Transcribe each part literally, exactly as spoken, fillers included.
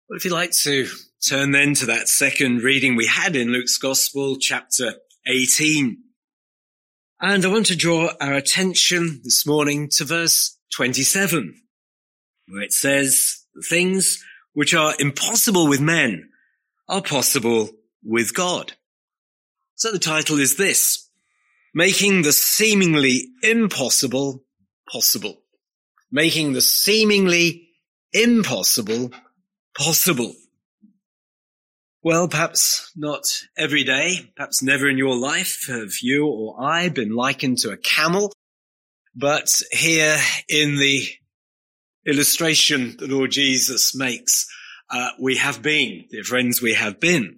Well, if you'd like to turn then to that second reading we had in Luke's Gospel, chapter eighteen. And I want to draw our attention this morning to verse twenty-seven, where it says, "The things which are impossible with men are possible with God." So the title is this: Making the seemingly impossible possible. Making the seemingly impossible possible. Well, perhaps not every day, perhaps never in your life have you or I been likened to a camel, but here in the illustration the Lord Jesus makes, uh, we have been, dear friends, we have been.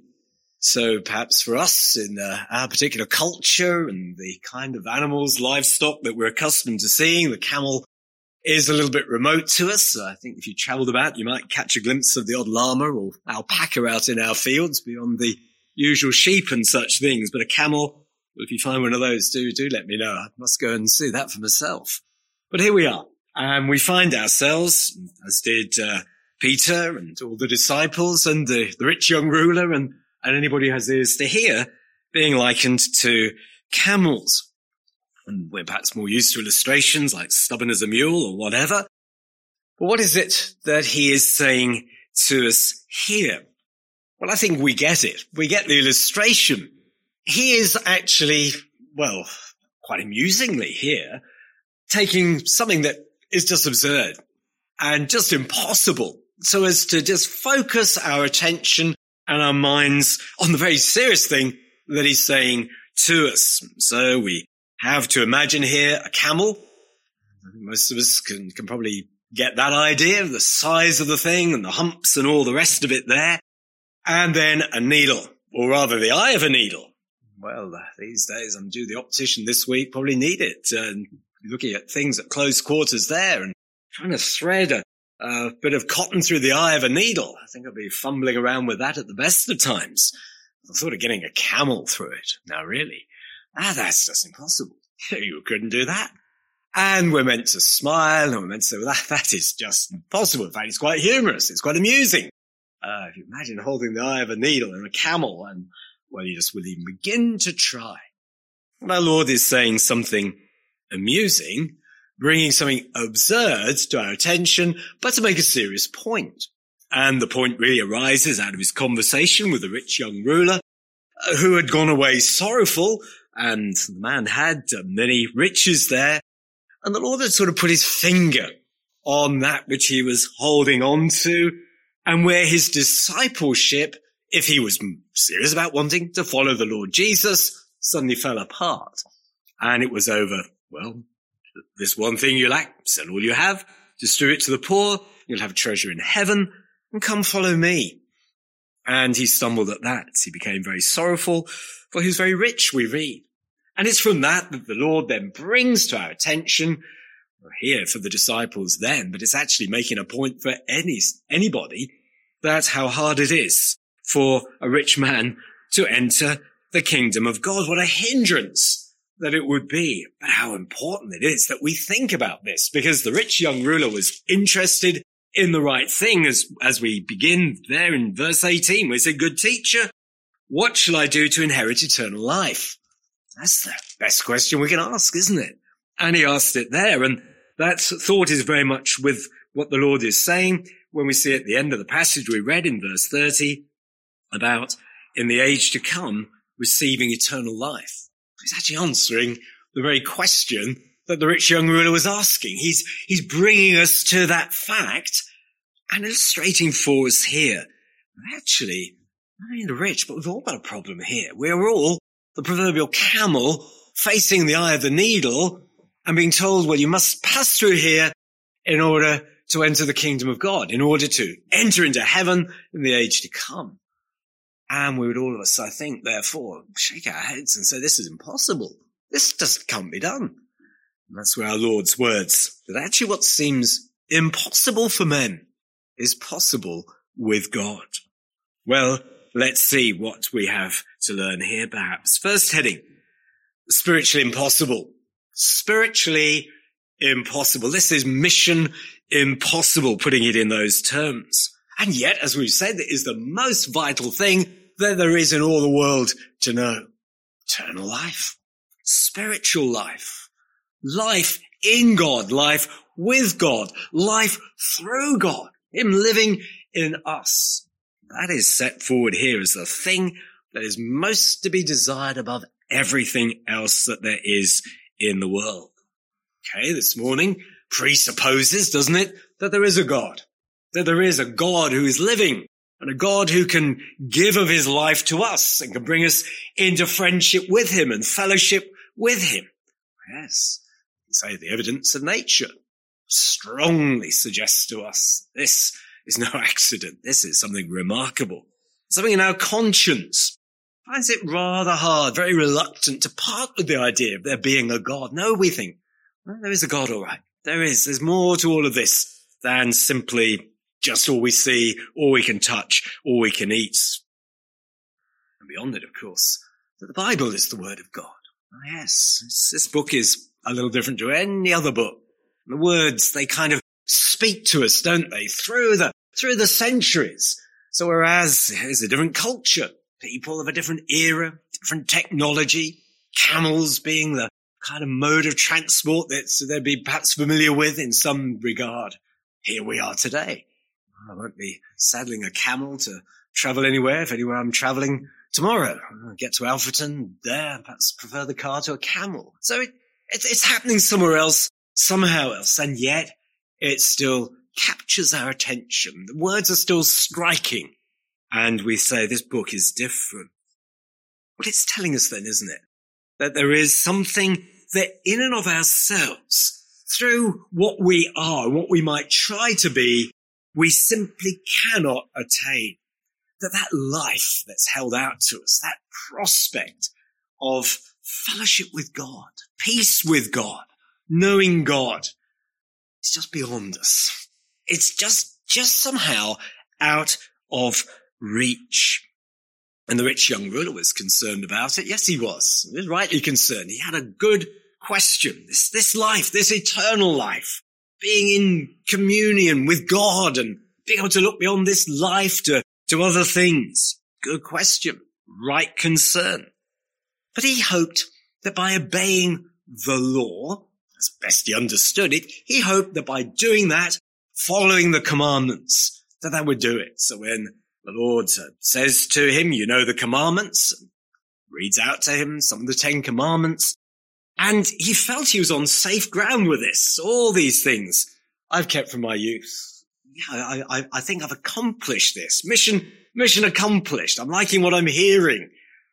So perhaps for us in uh, our particular culture and the kind of animals, livestock that we're accustomed to seeing, the camel is a little bit remote to us. I think if you travelled about, you might catch a glimpse of the odd llama or alpaca out in our fields beyond the usual sheep and such things. But a camel, well, if you find one of those, do, do let me know. I must go and see that for myself. But here we are. And we find ourselves, as did uh, Peter and all the disciples and the, the rich young ruler and, and anybody who has ears to hear, being likened to camels. And we're perhaps more used to illustrations like stubborn as a mule or whatever. But what is it that he is saying to us here? Well, I think we get it. We get the illustration. He is actually, well, quite amusingly here, taking something that is just absurd and just impossible, so as to just focus our attention and our minds on the very serious thing that he's saying to us. So we have to imagine here a camel. Most of us can, can probably get that idea, the size of the thing and the humps and all the rest of it there. And then a needle, or rather the eye of a needle. Well, these days I'm due the optician this week, probably need it. And looking at things at close quarters there and trying to thread a, a bit of cotton through the eye of a needle. I think I'll be fumbling around with that at the best of times. I thought of getting a camel through it. Now really. Ah, that's just impossible. You couldn't do that. And we're meant to smile, and we're meant to say, well, that, that is just impossible. In fact, it's quite humorous. It's quite amusing. Uh, if you imagine holding the eye of a needle and a camel, and, well, you just wouldn't even begin to try. Well, our Lord is saying something amusing, bringing something absurd to our attention, but to make a serious point. And the point really arises out of his conversation with the rich young ruler, uh, who had gone away sorrowful. And the man had many riches there. And the Lord had sort of put his finger on that which he was holding on to, and where his discipleship, if he was serious about wanting to follow the Lord Jesus, suddenly fell apart. And it was over, well, this one thing you lack, sell all you have, distribute to the poor, you'll have treasure in heaven, and come follow me. And he stumbled at that. He became very sorrowful, for he was very rich, we read. And it's from that that the Lord then brings to our attention, here for the disciples then, but it's actually making a point for any anybody, that's how hard it is for a rich man to enter the kingdom of God. What a hindrance that it would be, but how important it is that we think about this, because the rich young ruler was interested in the right thing, as, as we begin there in verse eighteen, where he said, "Good teacher, what shall I do to inherit eternal life?" That's the best question we can ask, isn't it? And he asked it there, and that thought is very much with what the Lord is saying when we see at the end of the passage we read in verse thirty about, in the age to come, receiving eternal life. He's actually answering the very question that the rich young ruler was asking. He's, he's bringing us to that fact and illustrating for us here. Actually, not only the rich, but we've all got a problem here. We're all the proverbial camel facing the eye of the needle and being told, well, you must pass through here in order to enter the kingdom of God, in order to enter into heaven in the age to come. And we would all of us, I think, therefore, shake our heads and say, this is impossible. This just can't be done. And that's where our Lord's words, that actually what seems impossible for men is possible with God. Well, let's see what we have to learn here, perhaps. First heading, spiritually impossible. Spiritually impossible. This is mission impossible, putting it in those terms. And yet, as we've said, it is the most vital thing that there is in all the world to know. Eternal life, spiritual life, life in God, life with God, life through God, Him living in us. That is set forward here as the thing that is most to be desired above everything else that there is in the world. Okay, this morning presupposes, doesn't it, that there is a God, that there is a God who is living and a God who can give of his life to us and can bring us into friendship with him and fellowship with him. Yes, say the evidence of nature strongly suggests to us this is no accident. This is something remarkable. Something in our conscience finds it rather hard, very reluctant to part with the idea of there being a God. No, we think, well, there is a God, all right. There is. There's more to all of this than simply just all we see, all we can touch, all we can eat. And beyond it, of course, that the Bible is the Word of God. Oh, yes, this book is a little different to any other book. The words, they kind of speak to us, don't they, through the through the centuries. So whereas there's a different culture, people of a different era, different technology, camels being the kind of mode of transport that they'd be perhaps familiar with in some regard, here we are today. I won't be saddling a camel to travel anywhere, if anywhere I'm travelling tomorrow. I'll get to Alfreton, there, perhaps prefer the car to a camel. So it, it, it's happening somewhere else, somehow else, and yet it still captures our attention. The words are still striking, and we say this book is different. What it's telling us then, isn't it? That there is something that in and of ourselves, through what we are, what we might try to be, we simply cannot attain. That that life that's held out to us, that prospect of fellowship with God, peace with God, knowing God, it's just beyond us. It's just, just somehow out of reach. And the rich young ruler was concerned about it. Yes, he was. He was rightly concerned. He had a good question. This, this life, this eternal life, being in communion with God and being able to look beyond this life to, to other things. Good question. Right concern. But he hoped that by obeying the law, as best he understood it, he hoped that by doing that, following the commandments, that that would do it. So when the Lord says to him, you know the commandments, reads out to him some of the Ten Commandments, and he felt he was on safe ground with this. All these things I've kept from my youth. Yeah, I, I, I think I've accomplished this. Mission, mission accomplished. I'm liking what I'm hearing.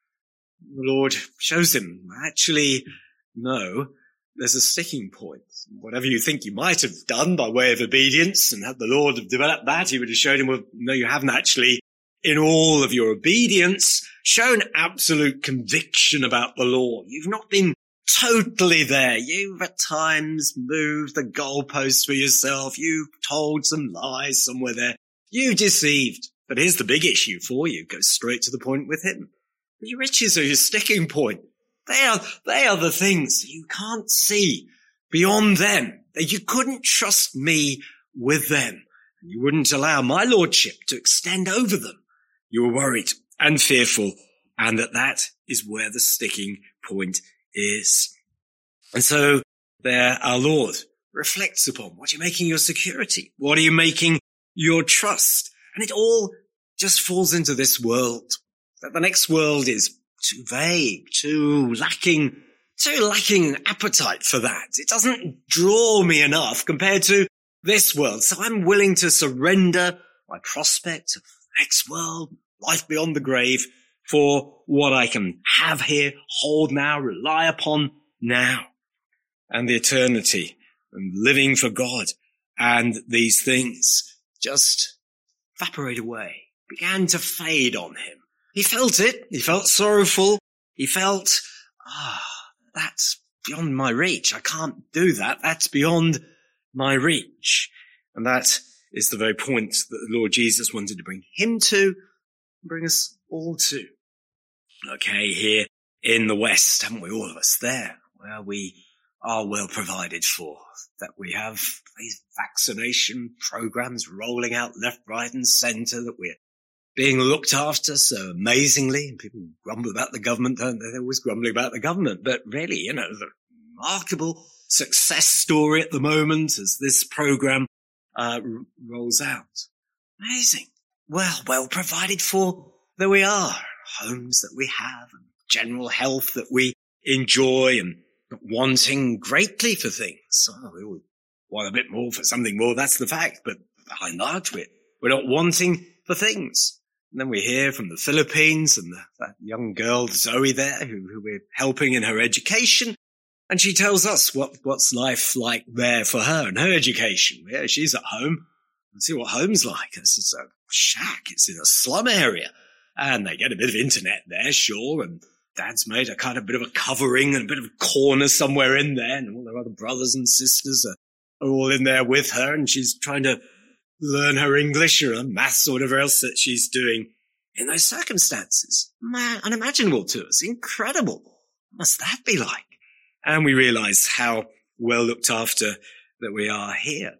The Lord shows him, actually, no, there's a sticking point. Whatever you think you might have done by way of obedience, and had the Lord have developed that, he would have showed him, well, no, you haven't actually, in all of your obedience, shown absolute conviction about the law. You've not been totally there. You've at times moved the goalposts for yourself. You've told some lies somewhere there. You deceived. But here's the big issue for you. Go straight to the point with him. Your riches are your sticking point. They are, they are the things you can't see beyond them. That you couldn't trust me with them. You wouldn't allow my lordship to extend over them. You were worried and fearful, and that that is where the sticking point is. And so there our Lord reflects upon what you're making your security. What are you making your trust? And it all just falls into this world. That the next world is too vague, too lacking, too lacking appetite for that. It doesn't draw me enough compared to this world. So I'm willing to surrender my prospect of the next world, life beyond the grave, for what I can have here, hold now, rely upon now, and the eternity, and living for God, and these things just evaporate away, began to fade on him. He felt it. He felt sorrowful. He felt, ah, oh, that's beyond my reach. I can't do that. That's beyond my reach. And that is the very point that the Lord Jesus wanted to bring him to, bring us all to. Okay, here in the West, haven't we, all of us there, where we are well provided for, that we have these vaccination programs rolling out left, right and centre, that we're being looked after so amazingly. And people grumble about the government, don't they? They're always grumbling about the government. But really, you know, the remarkable success story at the moment as this program uh, r- rolls out. Amazing. Well, well provided for that we are. Homes that we have, and general health that we enjoy, and not wanting greatly for things. Oh, we all want a bit more for something more, that's the fact. But by and large, we're, we're not wanting for things. And then we hear from the Philippines and the, that young girl, Zoe there, who, who we're helping in her education. And she tells us what, what's life like there for her and her education. Yeah, she's at home. And see what home's like. This is a shack. It's in a slum area. And they get a bit of internet there, sure. And Dad's made a kind of bit of a covering and a bit of a corner somewhere in there. And all her other brothers and sisters are, are all in there with her. And she's trying to learn her English or her maths or whatever else that she's doing in those circumstances. Man, unimaginable to us. Incredible. What must that be like? And we realize how well looked after that we are here.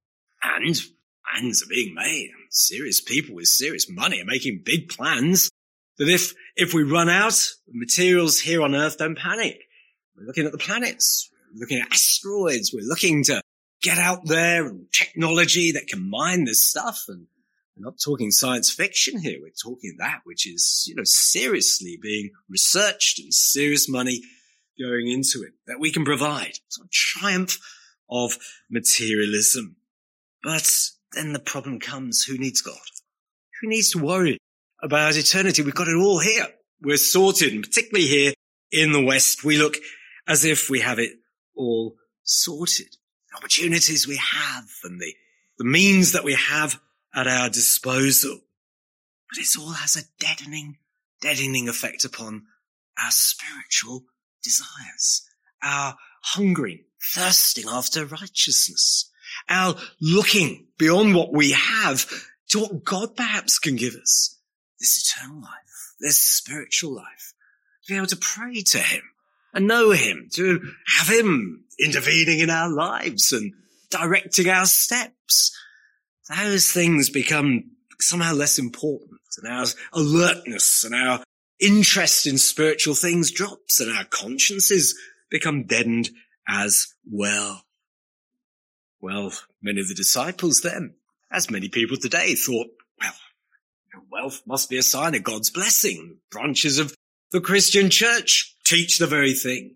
And plans are being made. Serious people with serious money are making big plans that if, if we run out of materials here on Earth, don't panic. We're looking at the planets. We're looking at asteroids. We're looking to get out there and technology that can mine this stuff. And we're not talking science fiction here. We're talking that which is, you know, seriously being researched and serious money going into it that we can provide. It's a triumph of materialism. But then the problem comes, who needs God? Who needs to worry about eternity? We've got it all here. We're sorted, and particularly here in the West, we look as if we have it all sorted. The opportunities we have and the, the means that we have at our disposal. But it all has a deadening, deadening effect upon our spiritual desires, our hungering, thirsting after righteousness, our looking beyond what we have to what God perhaps can give us, this eternal life, this spiritual life, to be able to pray to him and know him, to have him intervening in our lives and directing our steps. Those things become somehow less important, and our alertness and our interest in spiritual things drops, and our consciences become deadened as well. Well, many of the disciples then, as many people today, thought, well, wealth must be a sign of God's blessing. Branches of the Christian church teach the very thing.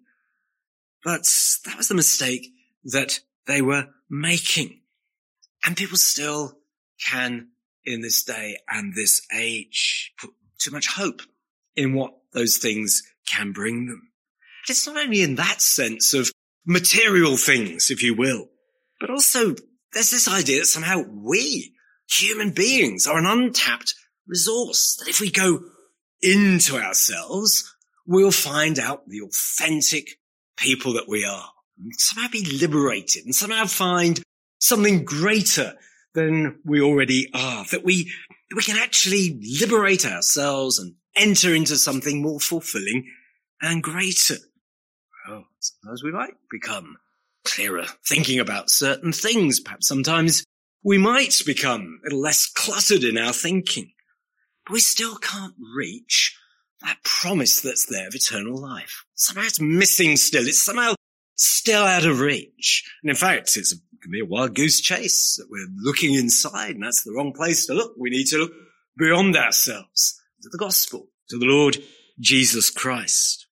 But that was the mistake that they were making. And people still can, in this day and this age, put too much hope in what those things can bring them. And it's not only in that sense of material things, if you will, but also there's this idea that somehow we, human beings, are an untapped resource, that if we go into ourselves, we'll find out the authentic people that we are, and somehow be liberated and somehow find something greater than we already are, that we, we can actually liberate ourselves and enter into something more fulfilling and greater. Well, sometimes we might become clearer thinking about certain things. Perhaps sometimes we might become a little less cluttered in our thinking. But we still can't reach that promise that's there of eternal life. Somehow it's missing still. It's somehow still out of reach. And in fact, it's a, it can be a wild goose chase that we're looking inside, and that's the wrong place to look. We need to look beyond ourselves to the gospel, to the Lord Jesus Christ.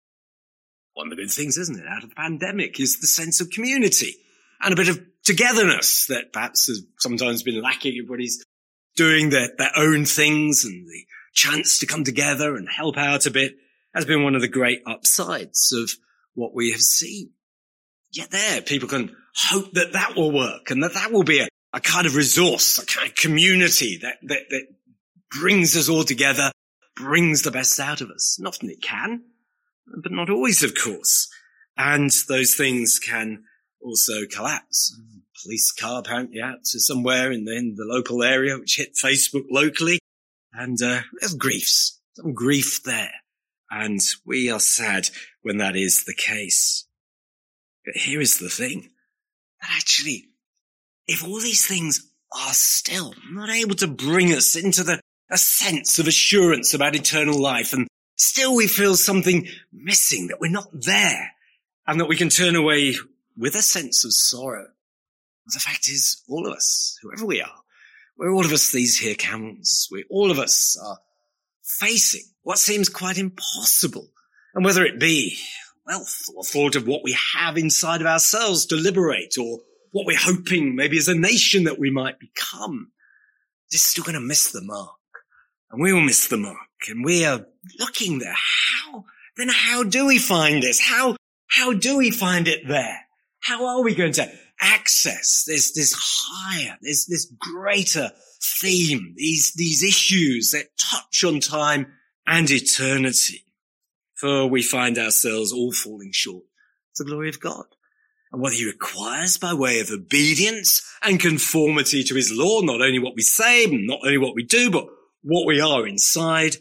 One of the good things, isn't it, out of the pandemic is the sense of community and a bit of togetherness that perhaps has sometimes been lacking. Everybody's doing their, their own things, and the chance to come together and help out a bit has been one of the great upsides of what we have seen. Yet there, people can hope that that will work and that that will be a, a kind of resource, a kind of community that, that, that brings us all together, brings the best out of us. And often it can, but not always, of course. And those things can also collapse. Police car apparently out to somewhere in the, in the local area, which hit Facebook locally. And uh, there's griefs, some grief there. And we are sad when that is the case. But here is the thing, that actually, if all these things are still not able to bring us into the a sense of assurance about eternal life, and still we feel something missing, that we're not there, and that we can turn away with a sense of sorrow. The fact is, all of us, whoever we are, we're all of us these here camels. We all of us are facing what seems quite impossible. And whether it be wealth or thought of what we have inside of ourselves to liberate, or what we're hoping maybe as a nation that we might become, it's still going to miss the mark. And we will miss the mark. And we are looking there. How? Then how do we find this? How, how do we find it there? How are we going to access this, this higher, this, this greater theme, these, these issues that touch on time and eternity? For we find ourselves all falling short of the glory of God. And what he requires by way of obedience and conformity to his law, not only what we say, not only what we do, but what we are inside,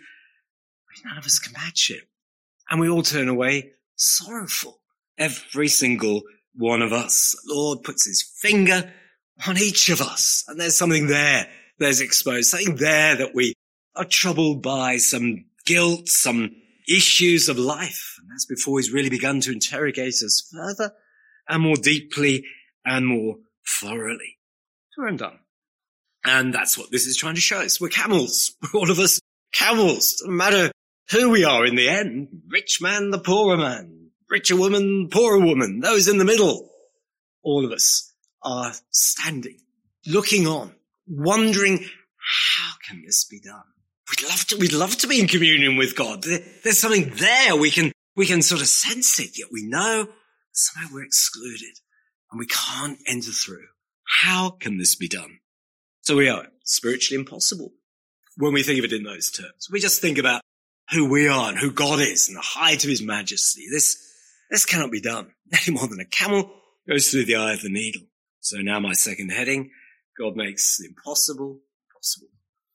none of us can match it. And we all turn away sorrowful. Every single one of us. The Lord puts his finger on each of us, and there's something there there's exposed, something there that we are troubled by, some guilt, some issues of life. And that's before he's really begun to interrogate us further and more deeply and more thoroughly. So I'm done. And that's what this is trying to show us. We're camels. We're all of us camels. Doesn't matter who we are in the end. Rich man, the poorer man. Richer woman, poorer woman. Those in the middle. All of us are standing, looking on, wondering, how can this be done? We'd love to, we'd love to be in communion with God. There, there's something there. We can, we can sort of sense it, yet we know somehow we're excluded and we can't enter through. How can this be done? So we are spiritually impossible when we think of it in those terms. We just think about who we are and who God is and the height of his majesty. This, this cannot be done any more than a camel goes through the eye of the needle. So now my second heading, God makes the impossible possible.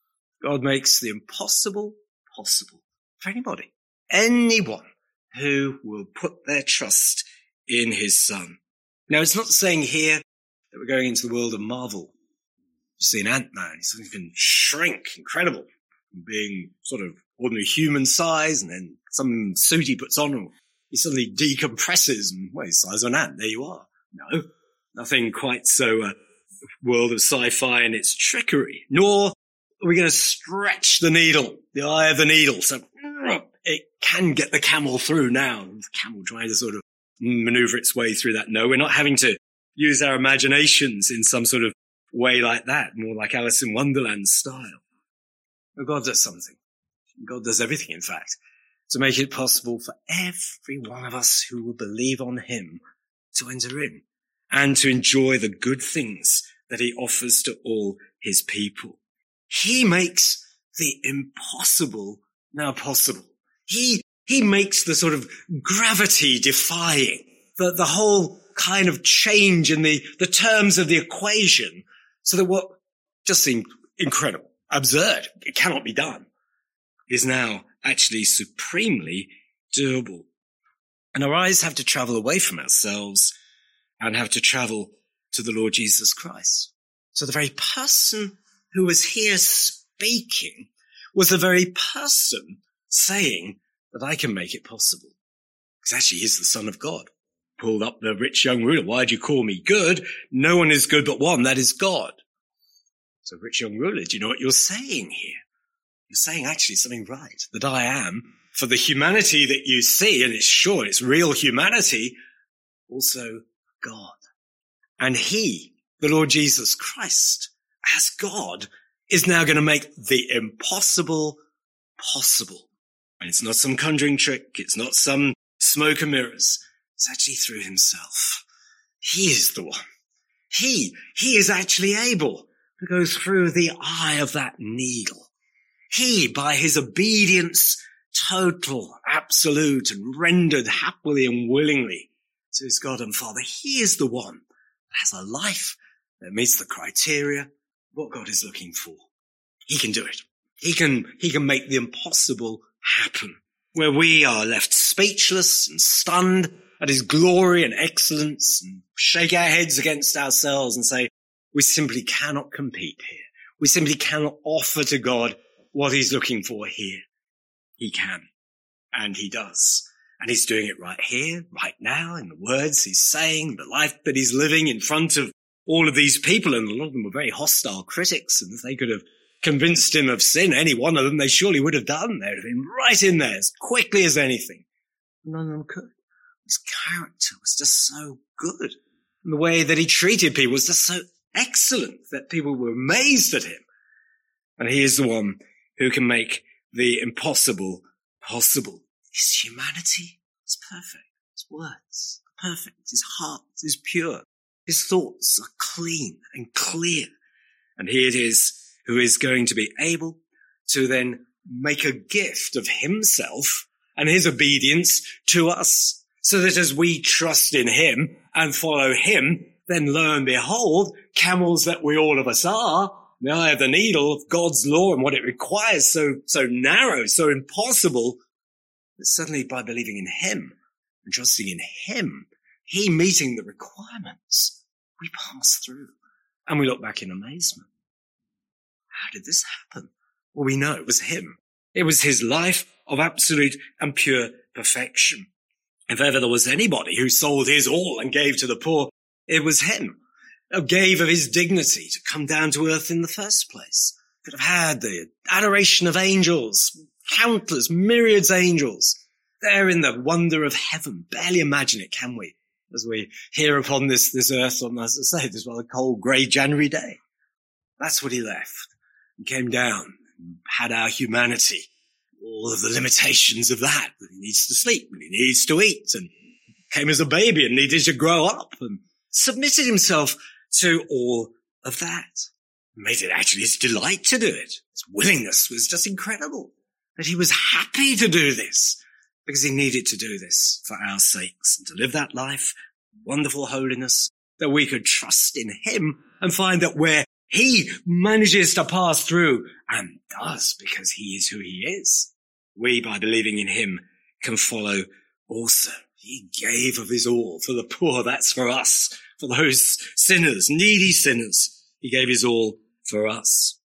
God makes the impossible possible for anybody, anyone who will put their trust in his Son. Now, it's not saying here that we're going into the world of Marvel. You see an Ant-Man, he's something can shrink, incredible, from being sort of ordinary human size, and then some suit he puts on, and he suddenly decompresses, and, well, he's the size of an ant, there you are. No, nothing quite so uh, world of sci-fi and its trickery, nor are we going to stretch the needle, the eye of the needle, so it can get the camel through now. The camel trying to sort of maneuver its way through that. No, we're not having to use our imaginations in some sort of way like that, more like Alice in Wonderland style. But God does something. God does everything, in fact, to make it possible for every one of us who will believe on him to enter in and to enjoy the good things that he offers to all his people. He makes the impossible now possible. He, he makes the sort of gravity defying, the, the whole kind of change in the, the terms of the equation, so that what just seemed incredible, absurd, it cannot be done, is now actually supremely doable. And our eyes have to travel away from ourselves and have to travel to the Lord Jesus Christ. So the very person who was here speaking was the very person saying that I can make it possible. Because actually he's the Son of God. Pulled up the rich young ruler. Why do you call me good? No one is good but one, that is God. So rich young ruler, do you know what you're saying here? You're saying actually something right, that I am, for the humanity that you see, and it's sure it's real humanity, also God. And he, the Lord Jesus Christ, as God, is now going to make the impossible possible. And it's not some conjuring trick. It's not some smoke and mirrors. It's actually through himself. He is the one. He, he is actually able to go through the eye of that needle. He, by his obedience, total, absolute, and rendered happily and willingly to his God and Father, he is the one that has a life that meets the criteria of what God is looking for. He can do it. He can, he can make the impossible happen. Where we are left speechless and stunned at his glory and excellence and shake our heads against ourselves and say, we simply cannot compete here. We simply cannot offer to God what he's looking for here. He can, and he does. And he's doing it right here, right now, in the words he's saying, the life that he's living in front of all of these people. And a lot of them were very hostile critics. And if they could have convinced him of sin, any one of them, they surely would have done. They'd have been right in there as quickly as anything. None of them could. His character was just so good. And the way that he treated people was just so excellent that people were amazed at him. And he is the one who can make the impossible possible. His humanity is perfect. His words are perfect. His heart is pure. His thoughts are clean and clear. And he it is who is going to be able to then make a gift of himself and his obedience to us, so that as we trust in him and follow him, then lo and behold, camels that we all of us are, the eye of the needle of God's law and what it requires, so, so narrow, so impossible, that suddenly by believing in him and trusting in him, he meeting the requirements, we pass through and we look back in amazement. How did this happen? Well, we know it was him. It was his life of absolute and pure perfection. If ever there was anybody who sold his all and gave to the poor, it was him. Who gave of his dignity to come down to earth in the first place. Could have had the adoration of angels, countless, myriads angels, there in the wonder of heaven. Barely imagine it, can we? As we hear upon this, this earth on, as I say, this rather cold, grey January day. That's what he left. He came down and had our humanity, all of the limitations of that, that he needs to sleep and he needs to eat, and came as a baby and needed to grow up and submitted himself to all of that. Made it actually his delight to do it. His willingness was just incredible. That he was happy to do this because he needed to do this for our sakes and to live that life, wonderful holiness, that we could trust in him and find that where he manages to pass through, and does because he is who he is, we, by believing in him, can follow also. He gave of his all for the poor. That's for us, for those sinners, needy sinners. He gave his all for us.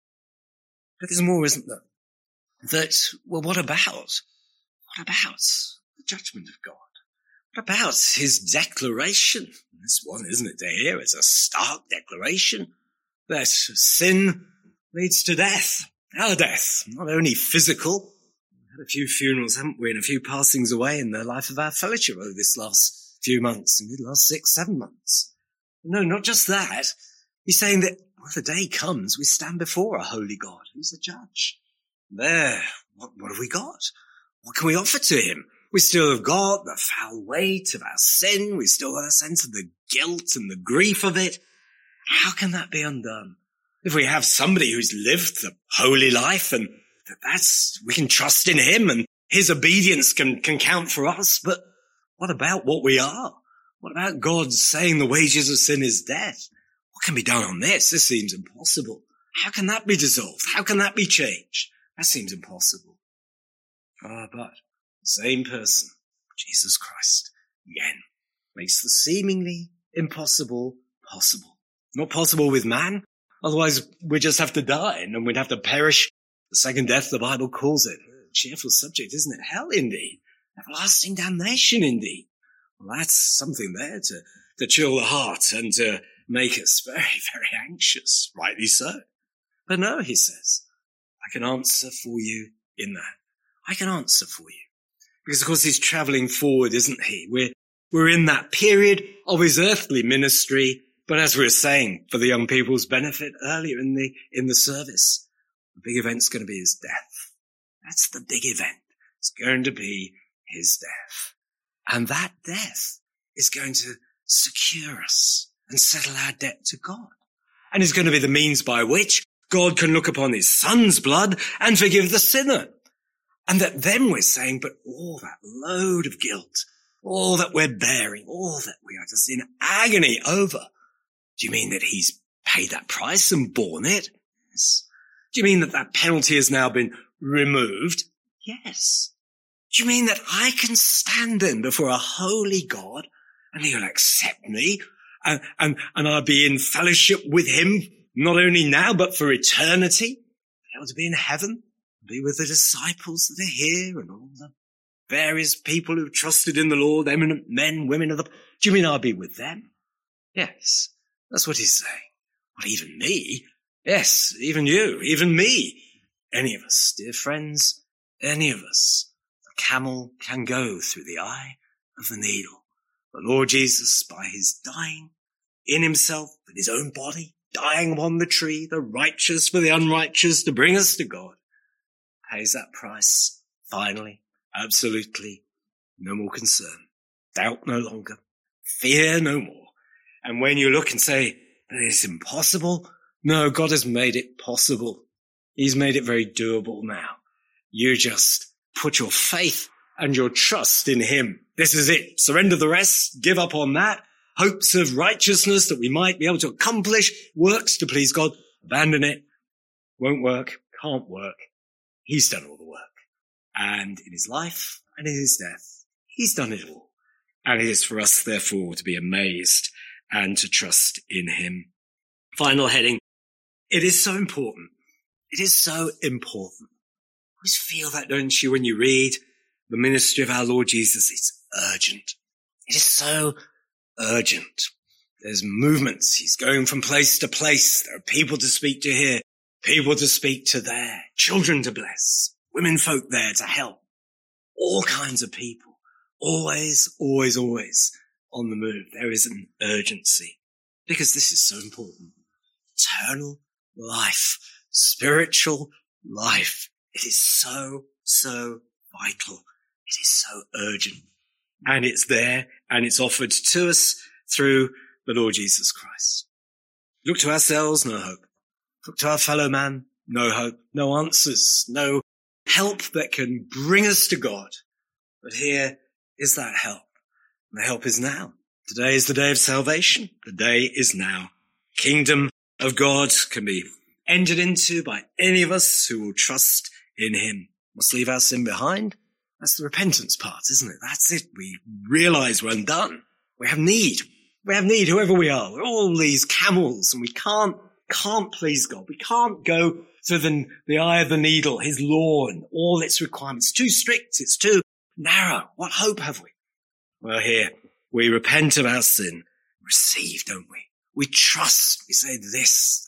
But there's more, isn't there? That, well, what about? What about the judgment of God? What about his declaration? This one, isn't it, to hear? It's a stark declaration that sin leads to death. Our death, not only physical. We've had a few funerals, haven't we, and a few passings away in the life of our fellowship over this last few months, and the last six, seven months. No, not just that. He's saying that when the day comes, we stand before a holy God who's the judge. There, what, what have we got? What can we offer to him? We still have got the foul weight of our sin. We still got a sense of the guilt and the grief of it. How can that be undone? If we have somebody who's lived the holy life and that that's, we can trust in him and his obedience can, can count for us. But what about what we are? What about God saying the wages of sin is death? What can be done on this? This seems impossible. How can that be dissolved? How can that be changed? That seems impossible. Ah, but the same person, Jesus Christ, again, makes the seemingly impossible possible. Not possible with man. Otherwise, we'd just have to die and we'd have to perish. The second death, the Bible calls it. A cheerful subject, isn't it? Hell, indeed. Everlasting damnation, indeed. Well, that's something there to, to chill the heart and to make us very, very anxious. Rightly so. But no, he says, I can answer for you in that. I can answer for you. Because, of course, he's traveling forward, isn't he? We're, we're in that period of his earthly ministry. But as we were saying, for the young people's benefit earlier in the, in the service, the big event's going to be his death. That's the big event. It's going to be his death. And that death is going to secure us and settle our debt to God. And is going to be the means by which God can look upon his son's blood and forgive the sinner. And that then we're saying, but all that load of guilt, all that we're bearing, all that we are just in agony over, do you mean that he's paid that price and borne it? Yes. Do you mean that that penalty has now been removed? Yes. Do you mean that I can stand then before a holy God and he'll accept me and, and, and I'll be in fellowship with him, not only now, but for eternity? Be able to be in heaven, be with the disciples that are here and all the various people who've trusted in the Lord, eminent men, women of the... Do you mean I'll be with them? Yes, that's what he's saying. Well, even me? Yes, even you, even me. Any of us, dear friends, any of us. The camel can go through the eye of the needle. The Lord Jesus, by his dying in himself, in his own body, dying upon the tree, the righteous for the unrighteous, to bring us to God, pays that price, finally, absolutely, no more concern, doubt no longer, fear no more. And when you look and say, that it's impossible, no, God has made it possible. He's made it very doable now. You just put your faith and your trust in him. This is it. Surrender the rest, give up on that. Hopes of righteousness that we might be able to accomplish, works to please God, abandon it. Won't work, can't work. He's done all the work. And in his life and in his death, he's done it all. And it is for us, therefore, to be amazed and to trust in him. Final heading. It is so important. It is so important. I always feel that, don't you, when you read the ministry of our Lord Jesus? It's urgent. It is so urgent. There's movements. He's going from place to place. There are people to speak to here, people to speak to there, children to bless, women folk there to help. All kinds of people. Always, always, always on the move. There is an urgency because this is so important. Eternal life, spiritual life. It is so, so vital. It is so urgent. And it's there and it's offered to us through the Lord Jesus Christ. Look to ourselves, no hope. Look to our fellow man, no hope, no answers, no help that can bring us to God. But here is that help. And the help is now. Today is the day of salvation. The day is now. Kingdom of God can be entered into by any of us who will trust in him. Must leave our sin behind. That's the repentance part, isn't it? That's it. We realize we're undone. We have need. We have need, whoever we are. We're all these camels and we can't, can't please God. We can't go through the, the eye of the needle, his law and all its requirements. It's too strict. It's too narrow. What hope have we? Well, here we repent of our sin, receive, don't we? We trust. We say this.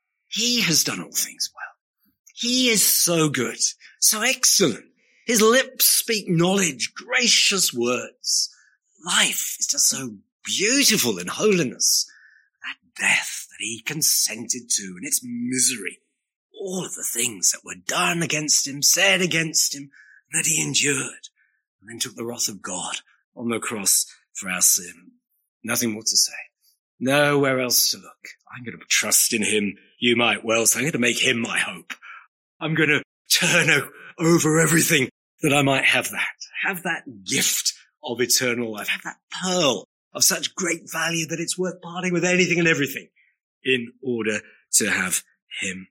He has done all things well. He is so good, so excellent. His lips speak knowledge, gracious words. Life is just so beautiful in holiness. That death that he consented to and its misery. All of the things that were done against him, said against him, that he endured. And then took the wrath of God on the cross for our sin. Nothing more to say. Nowhere else to look. I'm going to trust in him. You might well say, I'm going to make him my hope. I'm going to turn o- over everything that I might have that. Have that gift of eternal life. Have that pearl of such great value that it's worth parting with anything and everything in order to have him.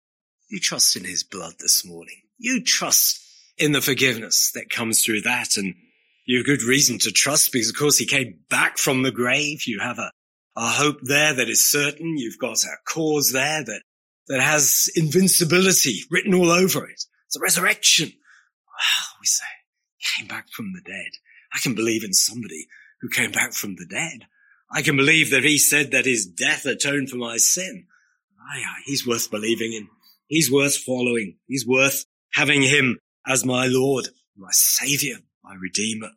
You trust in his blood this morning. You trust in the forgiveness that comes through that. And you have good reason to trust because, of course, he came back from the grave. You have a, a hope there that is certain. You've got a cause there that, that has invincibility written all over it. It's a resurrection. Well, we say, he came back from the dead. I can believe in somebody who came back from the dead. I can believe that he said that his death atoned for my sin. Aye, aye, he's worth believing in. He's worth following. He's worth having him as my Lord, my Saviour, my Redeemer.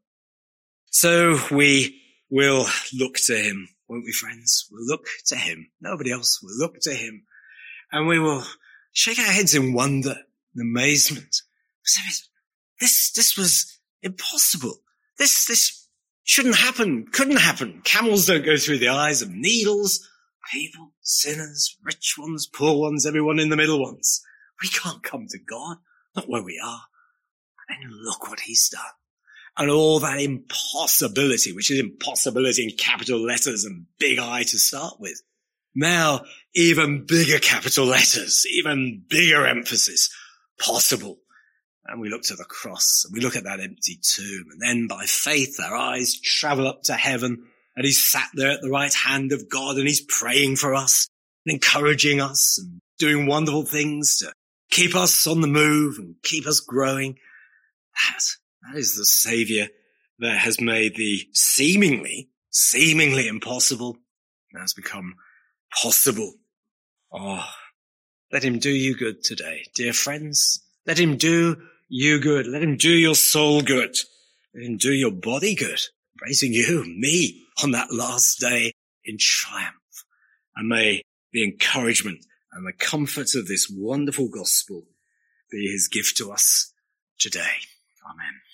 So we will look to him, won't we, friends? We'll look to him. Nobody else will look to him. And we will shake our heads in wonder and amazement. This, this was impossible. This, this shouldn't happen, couldn't happen. Camels don't go through the eyes of needles. People, sinners, rich ones, poor ones, everyone in the middle ones. We can't come to God, not where we are. But then look what he's done. And all that impossibility, which is impossibility in capital letters and big I to start with. Now, even bigger capital letters, even bigger emphasis, possible. And we look to the cross and we look at that empty tomb. And then by faith, our eyes travel up to heaven and he's sat there at the right hand of God and he's praying for us and encouraging us and doing wonderful things to keep us on the move and keep us growing. That, that is the Savior that has made the seemingly, seemingly impossible and has become possible. Oh, let him do you good today, dear friends. Let him do you good. Let him do your soul good. Let him do your body good, praising you, me, on that last day in triumph. And may the encouragement and the comfort of this wonderful gospel be his gift to us today. Amen.